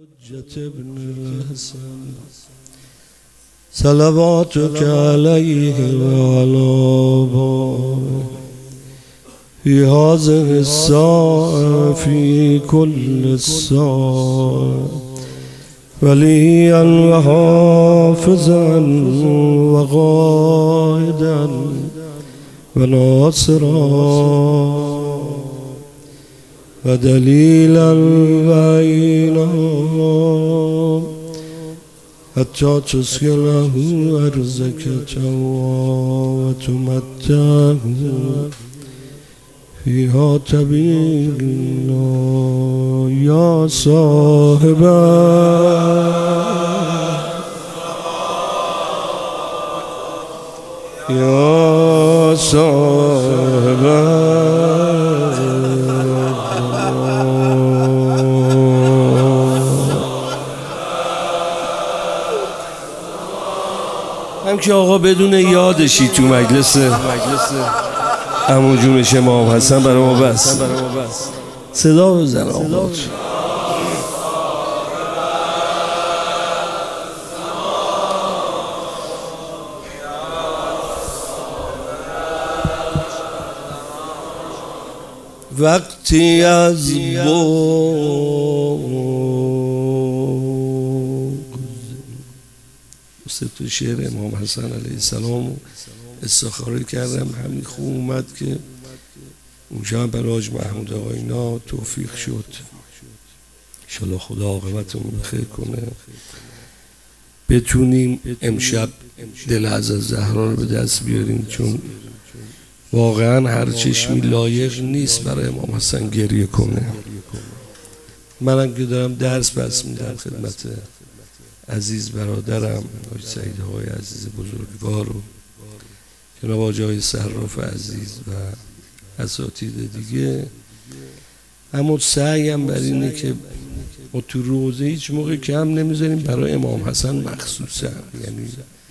حجة ابن الحسن صلواتك عليه وعلى آبائه في هذه الساعة في كل الساعة وليا وحافظا وقائدا وناصرا ودليلا وعينا حتى تسكنه أرزك توا وتمتعه فيها طويلا يا صاحب يا صاحب هم که آقا بدون یادشی تو مجلس عمو جونش امام حسن برای ما بس صدا بزن آقا وقتی از تو شعر امام حسن علیه السلام استخاره کردم، همین خوب اومد که اونجا هم برای حاج محمود آقا اینا توفیق شد. انشالله خدا عاقبتمون خیر کنه، بتونیم امشب دل از زهرا رو به دست بیاریم، چون واقعا هر چشمی لایق نیست برای امام حسن گریه کنه. منم که دارم درس بس میدم خدمت عزیز برادرم حاج سعید های عزیز بزرگوار و جناب آقای صراف عزیز و اساتید دیگه، اما سعیم بر اینه که ما تو روزه هیچ موقع کم نمیذاریم برای امام حسن مخصوصا. یعنی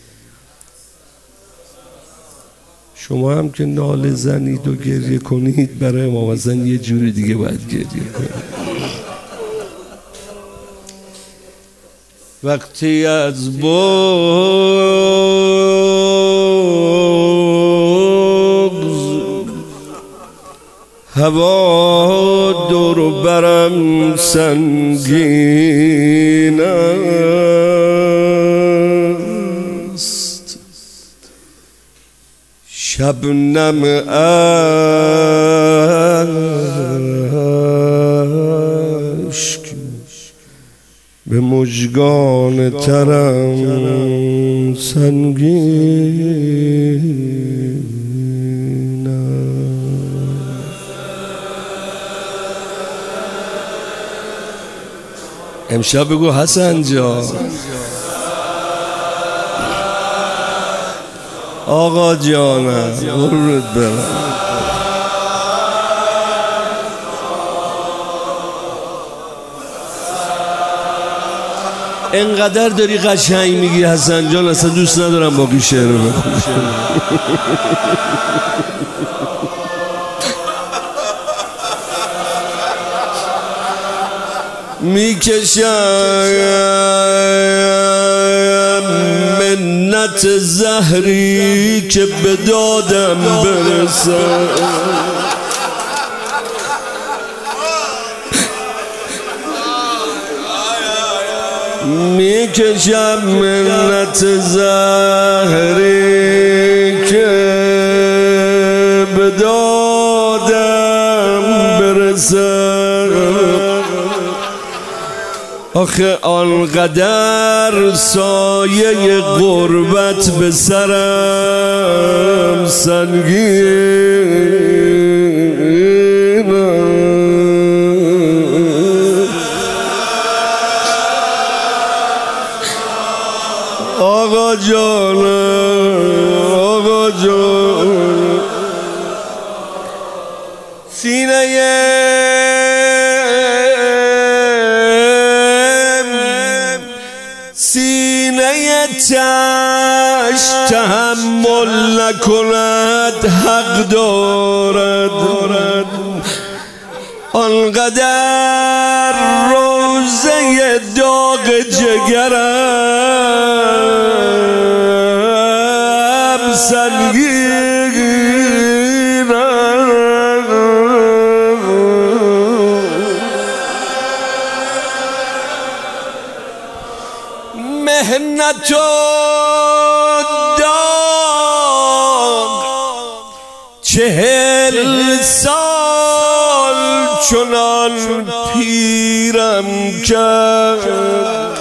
شما هم که ناله زنید و گریه کنید، برای امام حسن یه جوری دیگه باید گریه کنید. وقتی از بغض هوا دور برم سنگین است، شبنم اشک به مژگان ترم سنگین امشب بگو حسن جان، آقا جانم قربونت برم. انقدر داری قشنگ میگی حسن جان، اصلا دوست ندارم باقی شعر رو بخونم. میکشم منت زهری که به دادم برسم، میکشم منت زهری که به دادم برسم، آخه آنقدر سایه غربت به سرم سنگین آقا جان، آقا جان، سینه تش تحمل نکند، حق دارد آنقدر روزه داغ جگرم سنگین، مهنت و داغ 40 سال چنان پیرم کرد.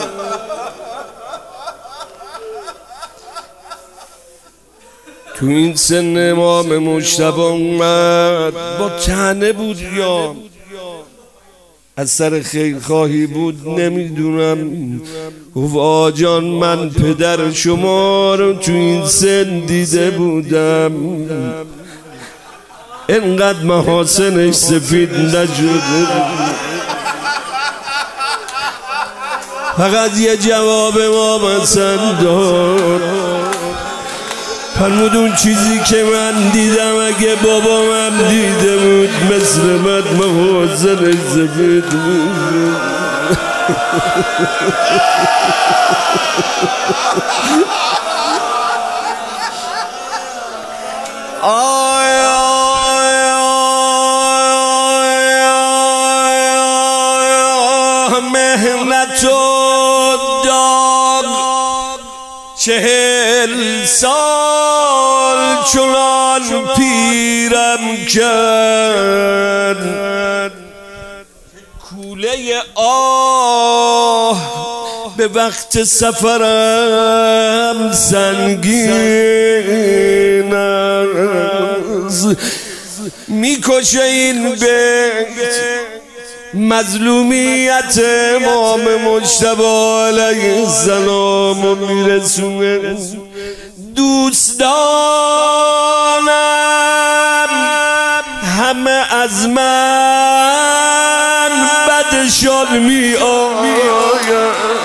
تو این سن امام مجتبی اومد، با طعنه بود یا از سر خیرخواهی بود نمیدونم، گفت آجان من پدر شما رو تو این سن دیده بودم، اینقدر محاسنش سفید نشده، فقط یه جواب امام حسن داد، فرمود اون چیزی که من دیدم اگه بابام دیده بود مثل من محاسنش سفید بود. مهنت و داغ 40 سال چنان پیرم کرد، کوله آه به وقت سفرم سنگین است، میکشه این بیت مظلومیت امام مجتبی علیه السلام و میرسونه. دوستانم همه از من بدشان می آید،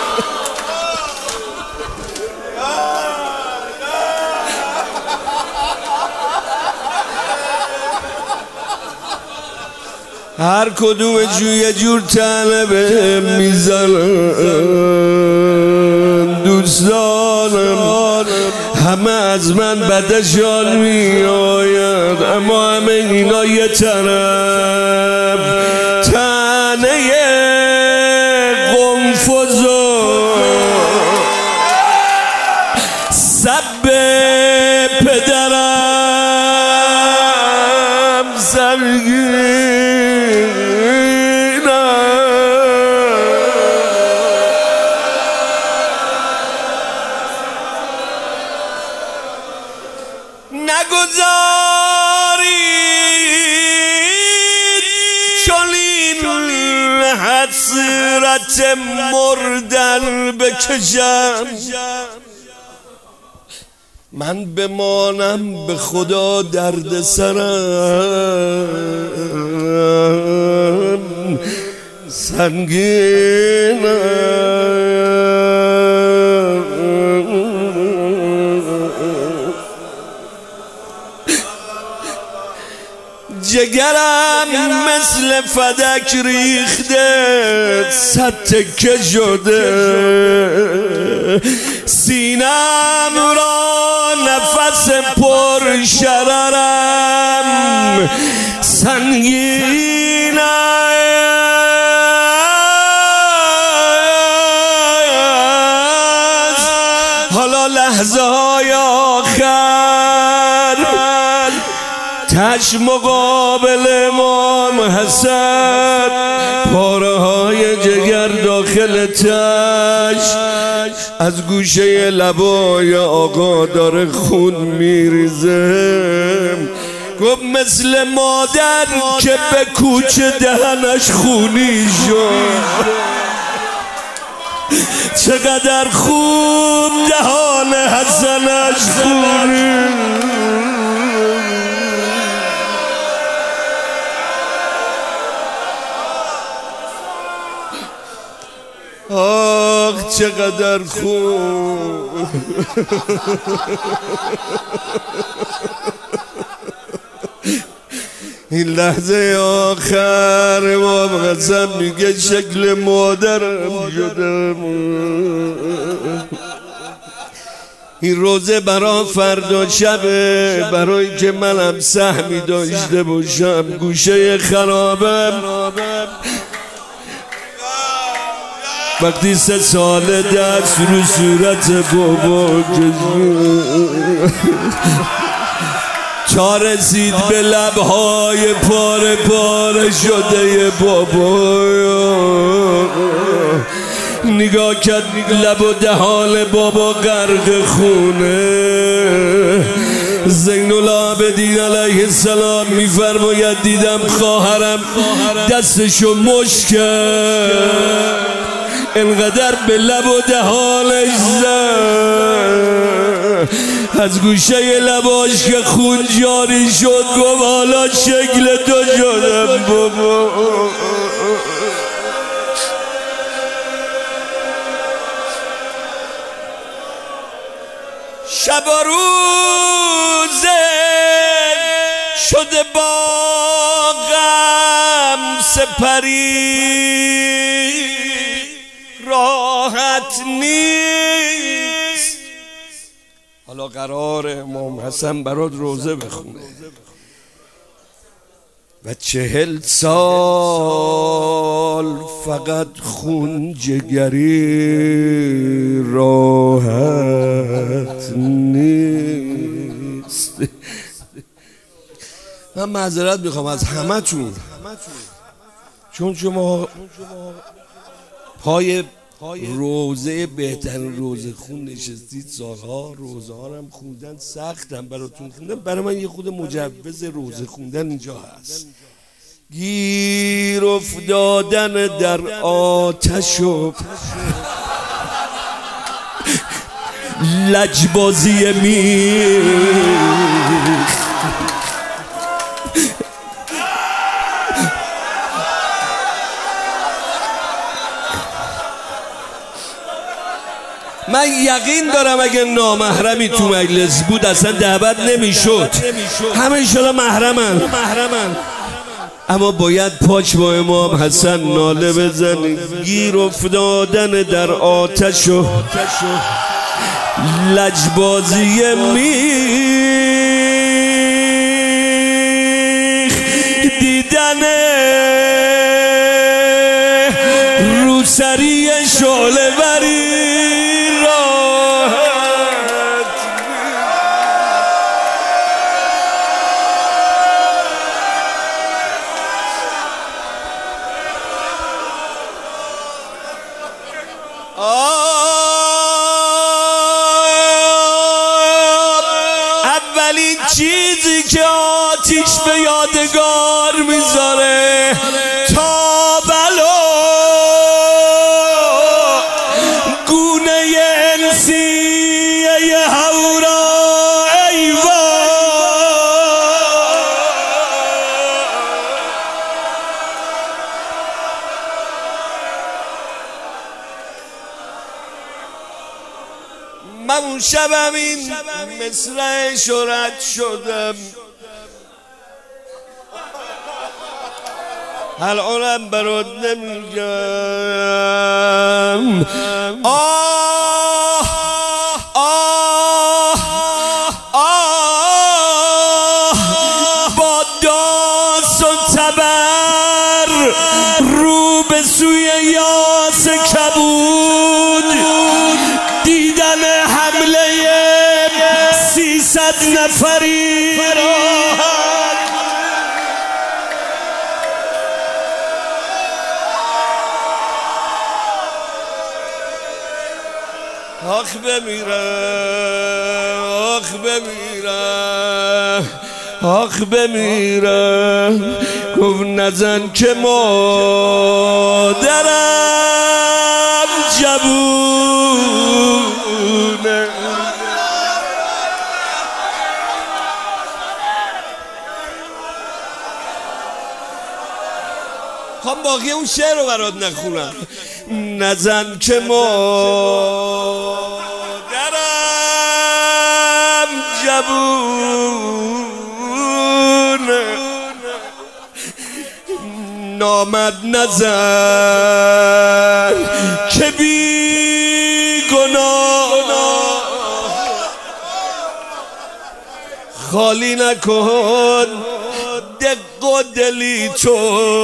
هر کدوم یه جور طعنه به میزنن. دوستانم همه از من بدشان می آید، اما همه اینا یه طرف طعنه قنفذ و سب پدرم سنگین. نگذارید چنین حسرت مردن بکشم، من بمانم به خدا درد سرم سنگین. جگرم مثل فدک ریخته 100 تکه شده، سینم را نفس پر شررم سنگین است. حالا لحظه های آخر تش مقابل امام حسن، پاره های جگر داخل تش، از گوشه لبای آقا داره خون میریزه. گفت مثل مادر که به کوچه دهنش خونی شد، چقدر خوب دهان حسنش خونی. آخ چقدر خوب. این لحظه آخر امام حسن میگه شکل مادرم شدم. این روزه برای فردا شبه، برای که منم سهمی داشته باشم. گوشه خرابم وقتی 3 ساله دست رو صورت بابا تا رسید به لبهای پاره پاره شده بابا، نگاه کرد لب و دهان بابا غرق خونه. زین العابدین علیه السلام میفرماید دیدم خواهرم دستشو مشت کرد، انقدر به لب و دهانش زد، از گوشه لباش که خون جاری شد گفت حالا شکل تو شدم بابا. شب و روزه شده با غم سپری، راحت نیست. حالا قرار امام حسن برات روزه بخونه و 40 سال فقط خون جگری، راحت نیست. من معذرت میخوام از همتون، چون شما پای روزه بهترین روزه خون نشستید سالها. روزه ها هم خوندن سختم براتون خوندن، برای من یه خود مجوز روزه خوندن اینجا هست. گیر افتادن در آتش و لجبازی من یقین دارم اگه نامحرمی تو مجلس بود اصلا دعوت نمیشد، همه ایشالا محرمن. اما باید پاچ با امام حسن ناله بزنی. گیر افتادن در آتش و لجبازی میخ، دیدن روسری شعله بری، اولین چیزی که آتیش به یادگار میذاره تا بلا گونه انسیه هورا ایوا، من اون شبم این مصرع شرط شدم، الانم برات نمیگم. آه آه آه با داس و تبر رو به سوی یاس کبود، دیدن حمله 300 نفری، آخ بمیرم، آخ بمیرم، آخ بمیرم. گفت نزن که مادرم جوونه. خب باقی اون شعر رو برات نخونم. نزن که مادرم جوونه، نامد نزن که بی گناه خالی نکن دق و دلی تو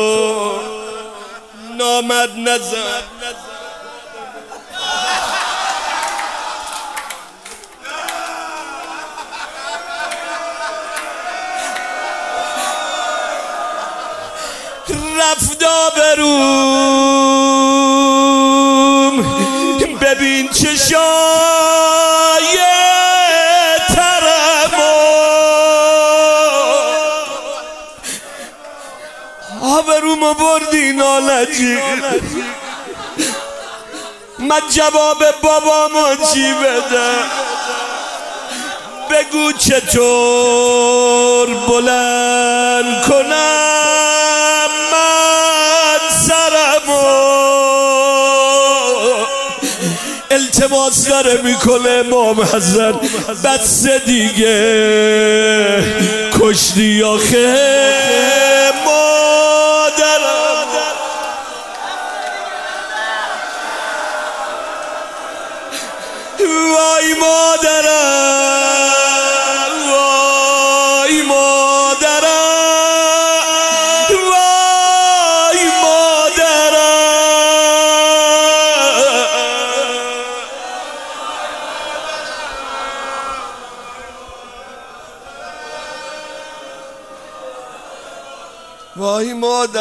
نامد نزن رفت آبروم ببین چشای ترمو آبرومو بردی نالجی من جواب بابامو چی بدم بگو چطور بلند کنم من سرمو التماس داره میکنه امام حسن بس دیگه کشتی آخه مادرم وای مادرم وای مادرم وای مادرم وای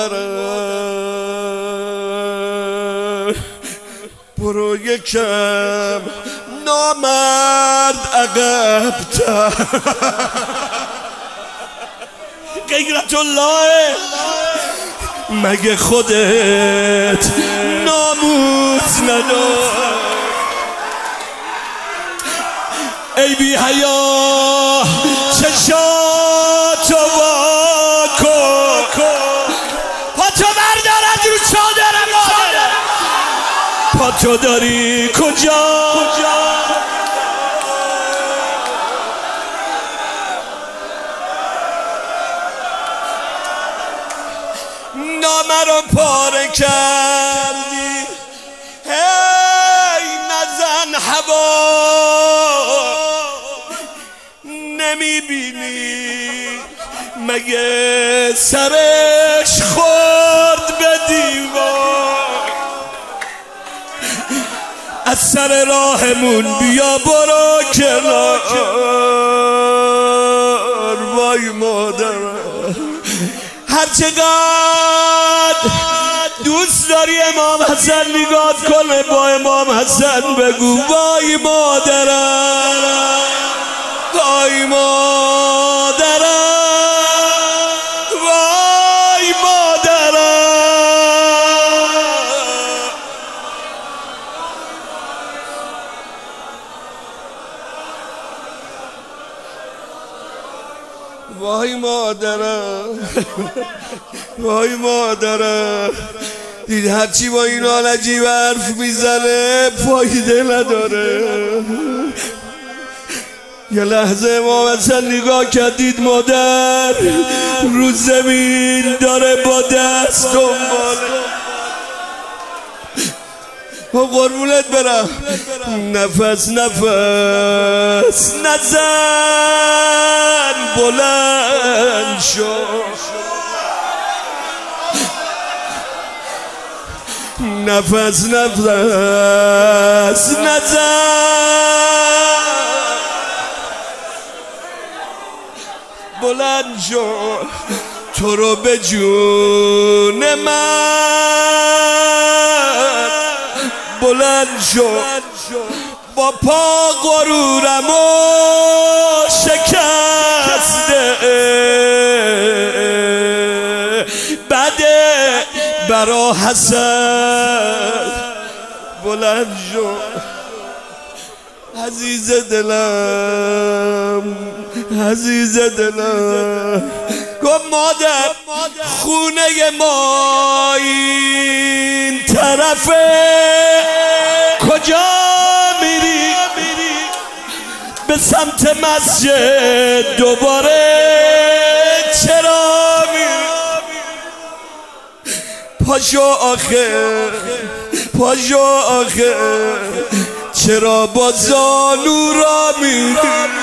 مادرم برو یکم نامرد عقب‌تر غیرت الله مگه خودت ناموس نداری ای بی حیا چشاتو وا کن پاتو بردار از رو چادر مادر پاتو داری کجا نامه رو پاره کردی هی نزن هوا نمیبینی مگه سرش خورد به دیوار از سر راهمون بیا برو کنار وای مادرم هر چقدر دوست داری امام حسن نگاه کنه با امام حسن بگو وای مادرم وای مادرم وای مادرم وای مادرم وای مادرم دید هرچی با این آلجی حرف میزنه فایده نداره یه لحظه امام حسن نگاه کردید مادر رو زمین داره با دست دنباله قربونت برم نفس نفس نزن بلند شو نفس نفس نزن بلند شو تو رو به جون من بلند شو با پا غرورمو شکسته بده برا حسن بلند شو عزیز دلم عزیز دلم گفت مادر خونه ما این طرفه کجا میری به سمت مسجد دوباره چرا میری پاشو آخه پاشو آخه چرا با زانو را میری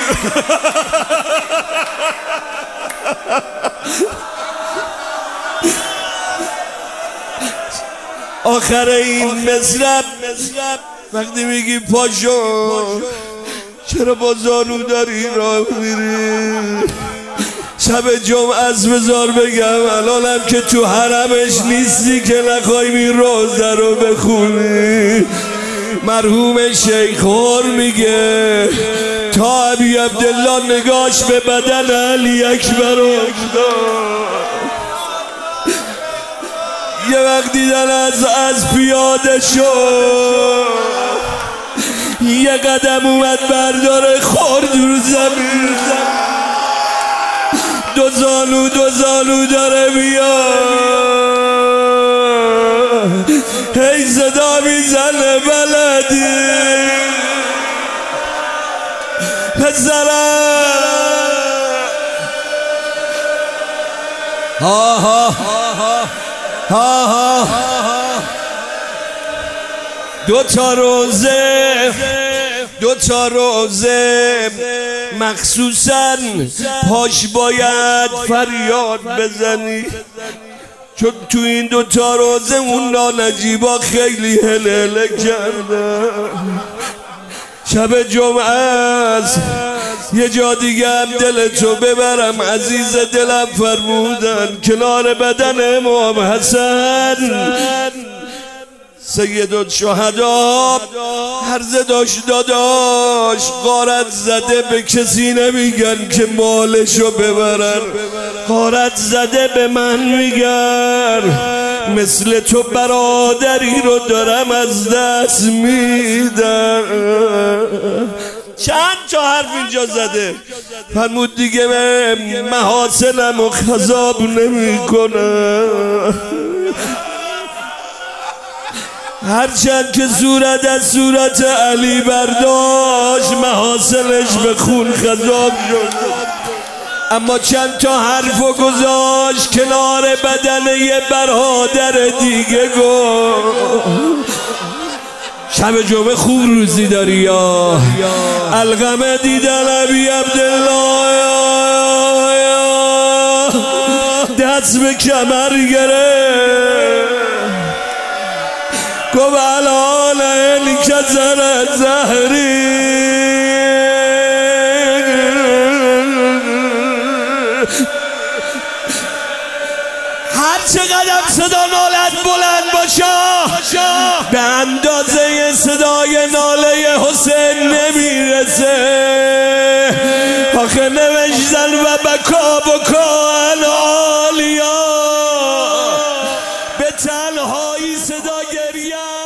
آخر این مصرع وقتی میگی پاشو چرا با زانو داری راه میری شب جمعه از بذار بگم الانم که تو حرمش نیستی که نخوای می روزه رو بخونی مرحوم شیخ هور میگه تا ابی عبدالله نگاش به بدن علی اکبر افتاد یه وقت دیدن از پیاده شد یه قدم اومد برداره خورد رو زمین دو زانو داره بیا هی صدا میزنه بلدی پسرم ها ها ها ها دو تا روزه مخصوصاً پاش باید فریاد بزنی چون تو این 2 تا روزه اون نانجیبا خیلی هلهله کرده شب جمعه است یه جا دیگه هم دلتو ببرم عزیز دلم فرمودن کنار بدن امام حسن سید الشهدا هرزه داشت داداش غارت زده به کسی نمیگن که مالشو ببرن غارت زده به من میگن مثل تو برادری رو دارم از دست میدم چند تا حرف اینجا زده فرمود دیگه محاسنم و خذاب نمی کنم هرچند که صورت از صورت علی برداشت محاصلش به خون خذاب شد اما چند تا حرفو گذاشت کنار بدن یه برادر دیگه گفت شب جمعه خوب روزی داری یا القمه دیدن ابی عبدالله دست به کمر گرفت گفت الان این که زهری هر چقدر صدا نالت بلند باشه به اندازه صدای ناله حسین نمیرسه آخه نوشتن و بکا الالیا به تنهایی صدا گریه